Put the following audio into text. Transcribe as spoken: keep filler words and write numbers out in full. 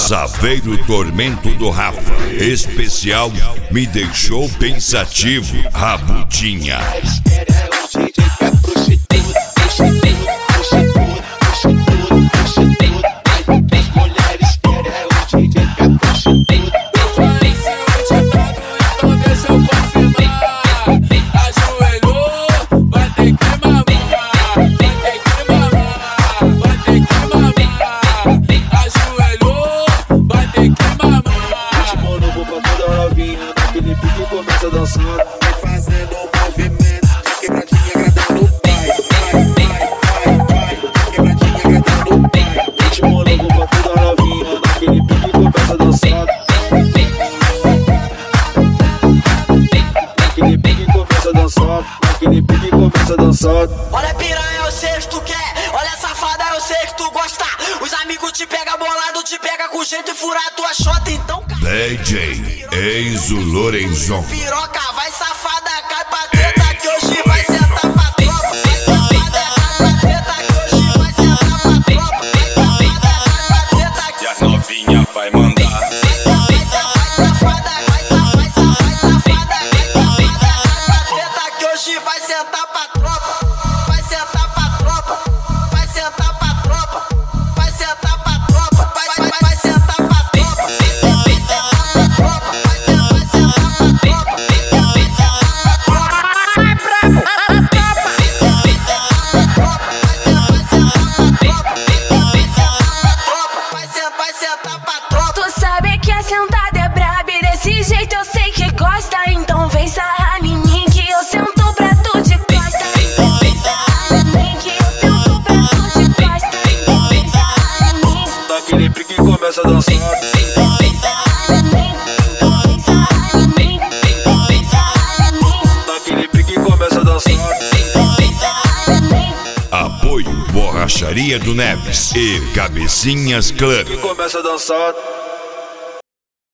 Saveiro Tormento do Rafa. Especial Me Deixou Pensativo, Rabudinha. Começa dançando, vai fazendo um movimento, quebradinha agradando o pai, vai, vai, vai, vai, quebradinha agradando o pai. Ritmo novo pra toda novinha, naquele pique começa dançando. Naquele pique começa dançando, naquele pique começa dançando. Olha piranha, eu sei que tu quer, olha safada, eu sei que tu gosta. Os amigos te pega bolado, te pega com jeito e fura a tua chota, então D J Enzo Lorenzon. Piroca, vai safada, cai pra treta que hoje vai sentar pra tropa. Vai safada, cai pra treta que hoje vai sentar pra tropa. Vai safada, cai pra treta que e a novinha vai mandar. Vai safada, vai safada, vai safada, cai pra treta que hoje vai sentar pra tropa. Vai sentar pra tropa, vai sentar pra tropa, vai sentar pra tropa, vai, vai, vai sentar pra tropa. Tu sabe que a sentada é braba e desse jeito eu sei que gosta. Então vem sarrar em mim que eu sento pra tu de costa. Então vem sarrar em mim que eu sento pra tu de costa. Então vem sarrar em mim. Naquele pique começa dançando. Então vem sarrar em mim. Então vem sarrar em mim. Então vem sarrar em mim. Naquele pique começa dançando. Então vem sarrar em mim. Apoio Borracharia do Neves e Cabecinhas Club. Que começa dançando.